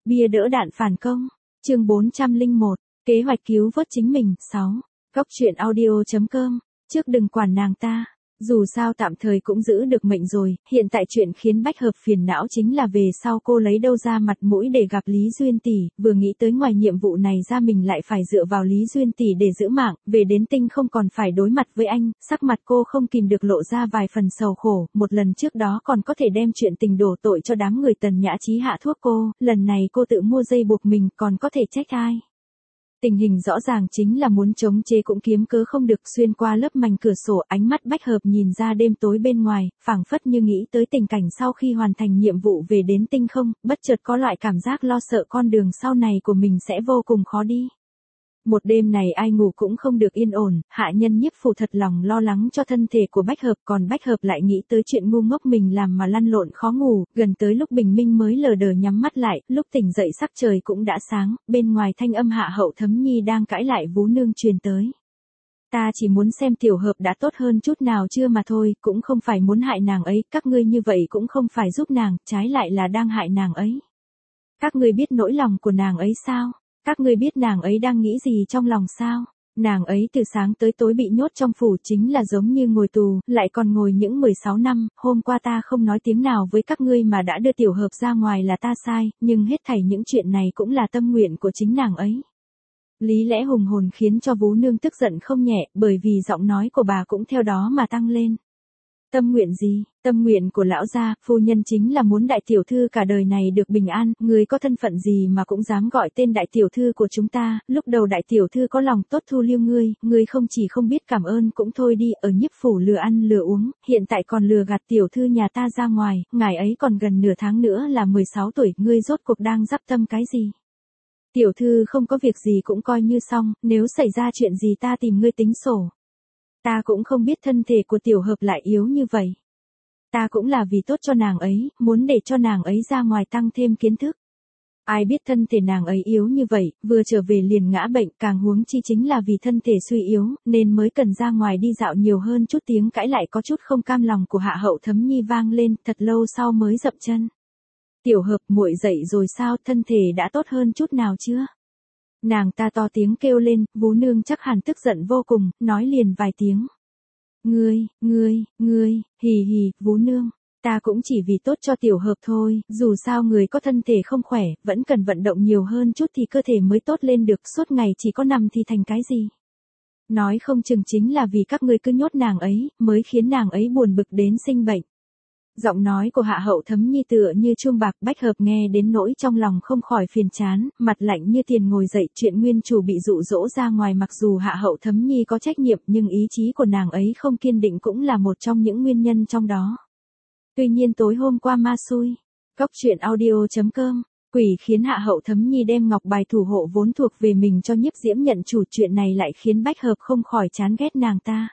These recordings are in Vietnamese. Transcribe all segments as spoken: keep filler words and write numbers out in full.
Bia đỡ đạn phản công. Chương bốn trăm lẻ một. Kế hoạch cứu vớt chính mình. sáu. Góc truyện audio chấm com. Trước đừng quản nàng ta. Dù sao tạm thời cũng giữ được mệnh rồi, hiện tại chuyện khiến Bách Hợp phiền não chính là về sau cô lấy đâu ra mặt mũi để gặp Lý Duyên Tỷ, vừa nghĩ tới ngoài nhiệm vụ này ra mình lại phải dựa vào Lý Duyên Tỷ để giữ mạng, về đến Tinh không còn phải đối mặt với anh, sắc mặt cô không kìm được lộ ra vài phần sầu khổ, một lần trước đó còn có thể đem chuyện tình đổ tội cho đám người Tần Nhã Chí hạ thuốc cô, lần này cô tự mua dây buộc mình còn có thể trách ai. Tình hình rõ ràng chính là muốn chống chế cũng kiếm cớ không được, xuyên qua lớp mảnh cửa sổ, ánh mắt Bách Hợp nhìn ra đêm tối bên ngoài, phảng phất như nghĩ tới tình cảnh sau khi hoàn thành nhiệm vụ về đến Tinh không, bất chợt có loại cảm giác lo sợ con đường sau này của mình sẽ vô cùng khó đi. Một đêm này ai ngủ cũng không được yên ổn, hạ nhân Nhiếp Phủ thật lòng lo lắng cho thân thể của Bách Hợp, còn Bách Hợp lại nghĩ tới chuyện ngu ngốc mình làm mà lăn lộn khó ngủ, gần tới lúc bình minh mới lờ đờ nhắm mắt lại, lúc tỉnh dậy sắc trời cũng đã sáng, bên ngoài thanh âm Hạ Hậu Thấm Nhi đang cãi lại Vú Nương truyền tới. Ta chỉ muốn xem Tiểu Hợp đã tốt hơn chút nào chưa mà thôi, cũng không phải muốn hại nàng ấy, các ngươi như vậy cũng không phải giúp nàng, trái lại là đang hại nàng ấy. Các ngươi biết nỗi lòng của nàng ấy sao? Các ngươi biết nàng ấy đang nghĩ gì trong lòng sao? Nàng ấy từ sáng tới tối bị nhốt trong phủ chính là giống như ngồi tù, lại còn ngồi những mười sáu năm, hôm qua ta không nói tiếng nào với các ngươi mà đã đưa Tiểu Hợp ra ngoài là ta sai, nhưng hết thảy những chuyện này cũng là tâm nguyện của chính nàng ấy. Lý lẽ hùng hồn khiến cho Vú Nương tức giận không nhẹ, bởi vì giọng nói của bà cũng theo đó mà tăng lên. Tâm nguyện gì? Tâm nguyện của lão gia, phu nhân chính là muốn đại tiểu thư cả đời này được bình an, người có thân phận gì mà cũng dám gọi tên đại tiểu thư của chúng ta, lúc đầu đại tiểu thư có lòng tốt thu lưu ngươi, ngươi không chỉ không biết cảm ơn cũng thôi đi, ở Nhiếp Phủ lừa ăn lừa uống, hiện tại còn lừa gạt tiểu thư nhà ta ra ngoài, ngài ấy còn gần nửa tháng nữa là mười sáu tuổi, ngươi rốt cuộc đang dắp tâm cái gì? Tiểu thư không có việc gì cũng coi như xong, nếu xảy ra chuyện gì ta tìm ngươi tính sổ. Ta cũng không biết thân thể của Tiểu Hợp lại yếu như vậy. Ta cũng là vì tốt cho nàng ấy, muốn để cho nàng ấy ra ngoài tăng thêm kiến thức. Ai biết thân thể nàng ấy yếu như vậy, vừa trở về liền ngã bệnh, càng huống chi chính là vì thân thể suy yếu, nên mới cần ra ngoài đi dạo nhiều hơn chút. Tiếng cãi lại có chút không cam lòng của Hạ Hậu Thấm Nhi vang lên, thật lâu sau mới dậm chân. Tiểu Hợp, muội dậy rồi sao, thân thể đã tốt hơn chút nào chưa? Nàng ta to tiếng kêu lên, Vú Nương chắc hẳn tức giận vô cùng, nói liền vài tiếng. Ngươi, ngươi, ngươi, hì hì, Vú Nương, ta cũng chỉ vì tốt cho Tiểu Hợp thôi, dù sao người có thân thể không khỏe, vẫn cần vận động nhiều hơn chút thì cơ thể mới tốt lên được, suốt ngày chỉ có nằm thì thành cái gì. Nói không chừng chính là vì các ngươi cứ nhốt nàng ấy, mới khiến nàng ấy buồn bực đến sinh bệnh. Giọng nói của Hạ Hậu Thấm Nhi tựa như chuông bạc, Bách Hợp nghe đến nỗi trong lòng không khỏi phiền chán, mặt lạnh như tiền ngồi dậy, chuyện nguyên chủ bị dụ dỗ ra ngoài, mặc dù Hạ Hậu Thấm Nhi có trách nhiệm nhưng ý chí của nàng ấy không kiên định cũng là một trong những nguyên nhân trong đó. Tuy nhiên tối hôm qua ma xui, góc truyện audio chấm com, quỷ khiến Hạ Hậu Thấm Nhi đem ngọc bài thủ hộ vốn thuộc về mình cho Nhiếp Diễm nhận chủ, chuyện này lại khiến Bách Hợp không khỏi chán ghét nàng ta.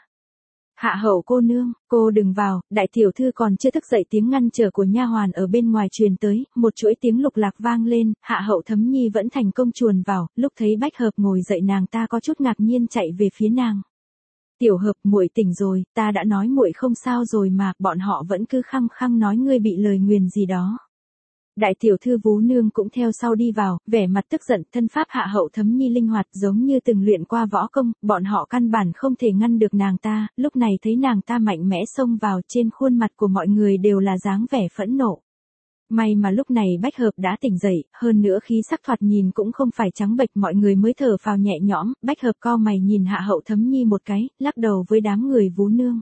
Hạ Hậu cô nương, cô đừng vào, đại tiểu thư còn chưa thức dậy. Tiếng ngăn trở của nha hoàn ở bên ngoài truyền tới, một chuỗi tiếng lục lạc vang lên, Hạ Hậu Thấm Nhi vẫn thành công chuồn vào, lúc thấy Bách Hợp ngồi dậy nàng ta có chút ngạc nhiên chạy về phía nàng. Tiểu Hợp, muội tỉnh rồi, ta đã nói muội không sao rồi mà, bọn họ vẫn cứ khăng khăng nói ngươi bị lời nguyền gì đó. Đại tiểu thư Vú Nương cũng theo sau đi vào, vẻ mặt tức giận, thân pháp Hạ Hậu Thấm Nhi linh hoạt giống như từng luyện qua võ công, bọn họ căn bản không thể ngăn được nàng ta, lúc này thấy nàng ta mạnh mẽ xông vào, trên khuôn mặt của mọi người đều là dáng vẻ phẫn nộ. May mà lúc này Bách Hợp đã tỉnh dậy, hơn nữa khí sắc thoạt nhìn cũng không phải trắng bệch, mọi người mới thở phào nhẹ nhõm. Bách Hợp cau mày nhìn Hạ Hậu Thấm Nhi một cái, lắc đầu với đám người Vú Nương.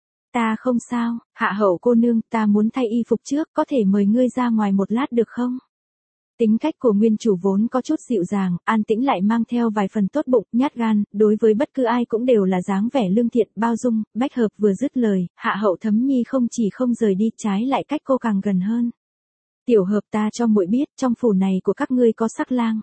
Ta không sao, Hạ Hậu cô nương, ta muốn thay y phục trước, có thể mời ngươi ra ngoài một lát được không? Tính cách của nguyên chủ vốn có chút dịu dàng, an tĩnh lại mang theo vài phần tốt bụng, nhát gan, đối với bất cứ ai cũng đều là dáng vẻ lương thiện, bao dung. Bách Hợp vừa dứt lời, Hạ Hậu Thấm Nhi không chỉ không rời đi, trái lại cách cô càng gần hơn. Tiểu Hợp, ta cho muội biết, trong phủ này của các ngươi có sắc lang.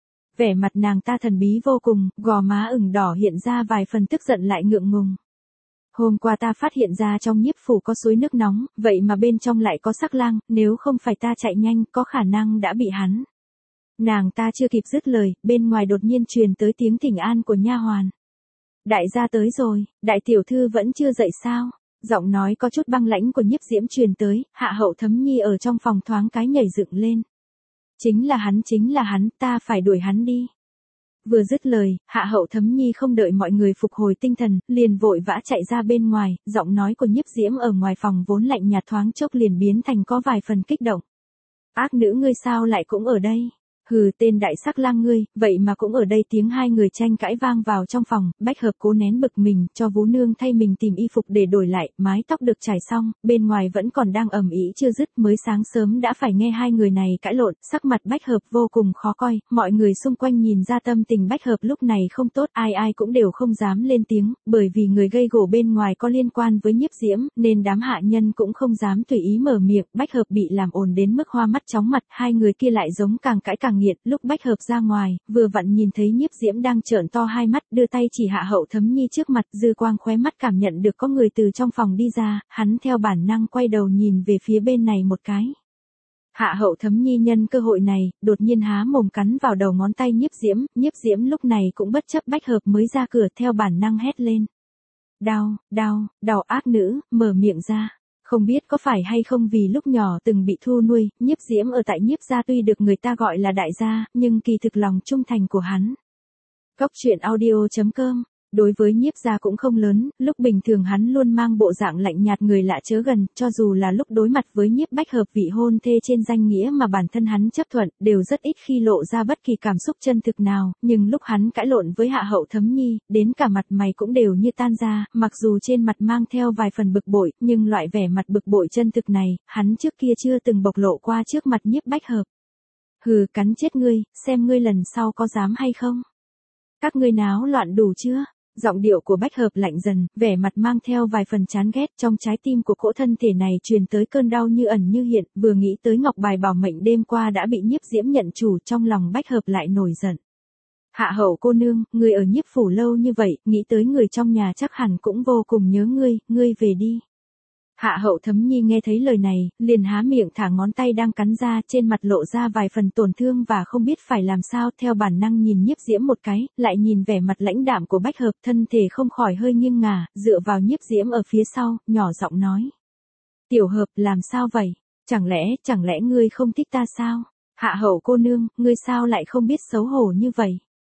Vẻ mặt nàng ta thần bí vô cùng, gò má ửng đỏ hiện ra vài phần tức giận lại ngượng ngùng. Hôm qua ta phát hiện ra trong Nhiếp Phủ có suối nước nóng, vậy mà bên trong lại có sắc lang, nếu không phải ta chạy nhanh, có khả năng đã bị hắn. Nàng ta chưa kịp dứt lời, bên ngoài đột nhiên truyền tới tiếng thỉnh an của nha hoàn. Đại gia tới rồi, đại tiểu thư vẫn chưa dậy sao? Giọng nói có chút băng lãnh của Nhiếp Diễm truyền tới, Hạ Hậu Thấm Nhi ở trong phòng thoáng cái nhảy dựng lên. Chính là hắn, chính là hắn, ta phải đuổi hắn đi. Vừa dứt lời, Hạ Hậu Thấm Nhi không đợi mọi người phục hồi tinh thần, liền vội vã chạy ra bên ngoài, giọng nói của Nhiếp Diễm ở ngoài phòng vốn lạnh nhạt thoáng chốc liền biến thành có vài phần kích động. Ác nữ ngươi sao lại cũng ở đây? Hừ, tên đại sắc lang ngươi, vậy mà cũng ở đây. Tiếng hai người tranh cãi vang vào trong phòng, Bách Hợp cố nén bực mình, cho Vú Nương thay mình tìm y phục để đổi lại, mái tóc được trải xong, bên ngoài vẫn còn đang ầm ĩ chưa dứt, mới sáng sớm đã phải nghe hai người này cãi lộn, sắc mặt Bách Hợp vô cùng khó coi, mọi người xung quanh nhìn ra tâm tình Bách Hợp lúc này không tốt, ai ai cũng đều không dám lên tiếng, bởi vì người gây gổ bên ngoài có liên quan với Nhiếp Diễm, nên đám hạ nhân cũng không dám tùy ý mở miệng, Bách Hợp bị làm ồn đến mức hoa mắt chóng mặt, hai người kia lại giống càng cãi càng nghiệt, lúc Bách Hợp ra ngoài, vừa vặn nhìn thấy Nhiếp Diễm đang trợn to hai mắt, đưa tay chỉ Hạ Hậu Thấm Nhi trước mặt, dư quang khóe mắt cảm nhận được có người từ trong phòng đi ra, hắn theo bản năng quay đầu nhìn về phía bên này một cái. Hạ Hậu Thấm Nhi nhân cơ hội này, đột nhiên há mồm cắn vào đầu ngón tay Nhiếp Diễm, Nhiếp Diễm lúc này cũng bất chấp Bách Hợp mới ra cửa, theo bản năng hét lên. Đau, đau, đau, ác nữ, mở miệng ra. Không biết có phải hay không vì lúc nhỏ từng bị thu nuôi, Nhiếp Diễm ở tại Nhiếp gia tuy được người ta gọi là đại gia, nhưng kỳ thực lòng trung thành của hắn. Cốc truyện audio chấm com. Đối với Nhiếp gia cũng không lớn, lúc bình thường hắn luôn mang bộ dạng lạnh nhạt người lạ chớ gần, cho dù là lúc đối mặt với Nhiếp Bách Hợp vị hôn thê trên danh nghĩa mà bản thân hắn chấp thuận, đều rất ít khi lộ ra bất kỳ cảm xúc chân thực nào, nhưng lúc hắn cãi lộn với Hạ Hậu Thấm Nhi, đến cả mặt mày cũng đều như tan ra, mặc dù trên mặt mang theo vài phần bực bội, nhưng loại vẻ mặt bực bội chân thực này, hắn trước kia chưa từng bộc lộ qua trước mặt Nhiếp Bách Hợp. Hừ, cắn chết ngươi, xem ngươi lần sau có dám hay không. Các ngươi náo loạn đủ chưa? Giọng điệu của Bách Hợp lạnh dần, vẻ mặt mang theo vài phần chán ghét, trong trái tim của cỗ thân thể này truyền tới cơn đau như ẩn như hiện, vừa nghĩ tới ngọc bài bảo mệnh đêm qua đã bị Nhiếp Diễm nhận chủ, trong lòng Bách Hợp lại nổi giận. Hạ Hậu cô nương, người ở Nhiếp phủ lâu như vậy, nghĩ tới người trong nhà chắc hẳn cũng vô cùng nhớ ngươi, ngươi về đi. Hạ Hậu Thấm Nhi nghe thấy lời này, liền há miệng thả ngón tay đang cắn ra, trên mặt lộ ra vài phần tổn thương và không biết phải làm sao, theo bản năng nhìn Nhiếp Diễm một cái, lại nhìn vẻ mặt lãnh đạm của Bách Hợp, thân thể không khỏi hơi nghiêng ngả, dựa vào Nhiếp Diễm ở phía sau, nhỏ giọng nói. Tiểu Hợp, làm sao vậy? Chẳng lẽ, chẳng lẽ ngươi không thích ta sao? Hạ Hậu cô nương, ngươi sao lại không biết xấu hổ như vậy?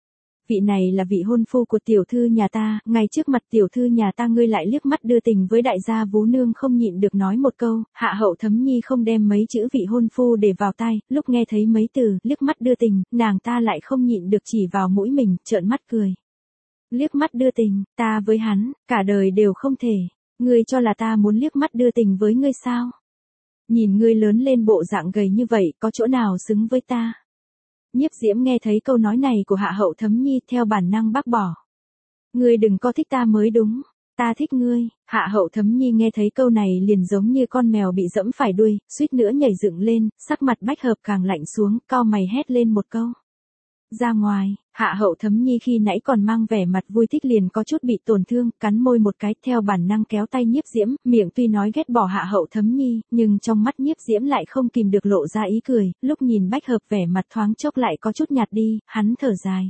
Vị này là vị hôn phu của tiểu thư nhà ta, ngay trước mặt tiểu thư nhà ta ngươi lại liếc mắt đưa tình với đại gia Vú Nương không nhịn được nói một câu, Hạ Hậu Thấm Nhi không đem mấy chữ vị hôn phu để vào tai, lúc nghe thấy mấy từ, liếc mắt đưa tình, nàng ta lại không nhịn được chỉ vào mũi mình, trợn mắt cười. Liếc mắt đưa tình, ta với hắn, cả đời đều không thể, ngươi cho là ta muốn liếc mắt đưa tình với ngươi sao? Nhìn ngươi lớn lên bộ dạng gầy như vậy, có chỗ nào xứng với ta? Nhiếp Diễm nghe thấy câu nói này của Hạ Hậu Thấm Nhi theo bản năng bác bỏ. Ngươi đừng có thích ta mới đúng, ta thích ngươi. Hạ Hậu Thấm Nhi nghe thấy câu này liền giống như con mèo bị dẫm phải đuôi, suýt nữa nhảy dựng lên, sắc mặt Bách Hợp càng lạnh xuống, cau mày hét lên một câu. Ra ngoài, Hạ Hậu Thấm Nhi khi nãy còn mang vẻ mặt vui thích liền có chút bị tổn thương, cắn môi một cái, theo bản năng kéo tay Nhiếp Diễm, miệng tuy nói ghét bỏ Hạ Hậu Thấm Nhi, nhưng trong mắt Nhiếp Diễm lại không kìm được lộ ra ý cười, lúc nhìn Bách Hợp vẻ mặt thoáng chốc lại có chút nhạt đi, hắn thở dài.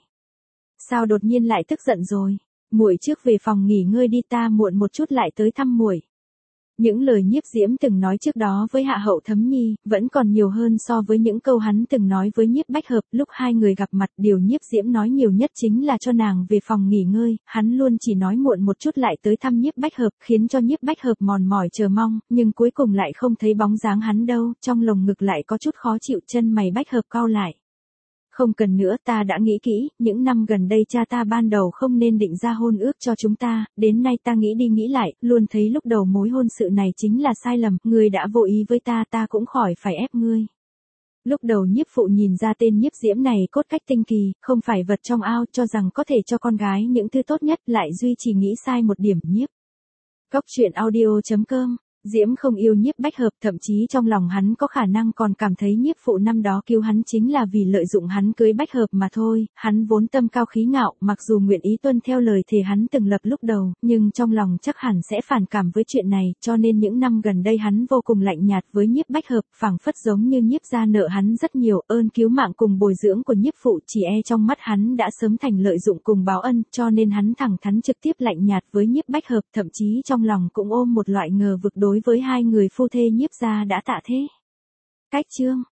Sao đột nhiên lại tức giận rồi? Muội trước về phòng nghỉ ngơi đi, ta muộn một chút lại tới thăm muội. Những lời Nhiếp Diễm từng nói trước đó với Hạ Hậu Thấm Nhi, vẫn còn nhiều hơn so với những câu hắn từng nói với Nhiếp Bách Hợp, lúc hai người gặp mặt, điều Nhiếp Diễm nói nhiều nhất chính là cho nàng về phòng nghỉ ngơi, hắn luôn chỉ nói muộn một chút lại tới thăm Nhiếp Bách Hợp, khiến cho Nhiếp Bách Hợp mòn mỏi chờ mong, nhưng cuối cùng lại không thấy bóng dáng hắn đâu, trong lồng ngực lại có chút khó chịu, chân mày Bách Hợp cau lại. Không cần nữa, ta đã nghĩ kỹ, những năm gần đây cha ta ban đầu không nên định ra hôn ước cho chúng ta, đến nay ta nghĩ đi nghĩ lại, luôn thấy lúc đầu mối hôn sự này chính là sai lầm, ngươi đã vô ý với ta, ta cũng khỏi phải ép ngươi. Lúc đầu Nhiếp phụ nhìn ra tên Nhiếp Diễm này cốt cách tinh kỳ, không phải vật trong ao, cho rằng có thể cho con gái những thứ tốt nhất, lại duy trì nghĩ sai một điểm. Nhiếp. Cốc truyện audio chấm com. Diễm không yêu Nhiếp Bách Hợp, thậm chí trong lòng hắn có khả năng còn cảm thấy Nhiếp phụ năm đó cứu hắn chính là vì lợi dụng hắn cưới Bách Hợp mà thôi, hắn vốn tâm cao khí ngạo, mặc dù nguyện ý tuân theo lời thề hắn từng lập lúc đầu, nhưng trong lòng chắc hẳn sẽ phản cảm với chuyện này, cho nên những năm gần đây hắn vô cùng lạnh nhạt với Nhiếp Bách Hợp, phảng phất giống như Nhiếp gia nợ hắn rất nhiều, ơn cứu mạng cùng bồi dưỡng của Nhiếp phụ chỉ e trong mắt hắn đã sớm thành lợi dụng cùng báo ân, cho nên hắn thẳng thắn trực tiếp lạnh nhạt với Nhiếp Bách Hợp, thậm chí trong lòng cũng ôm một loại ngờ vực đối với hai người phu thê Nhiếp gia đã tạ thế. Cách chương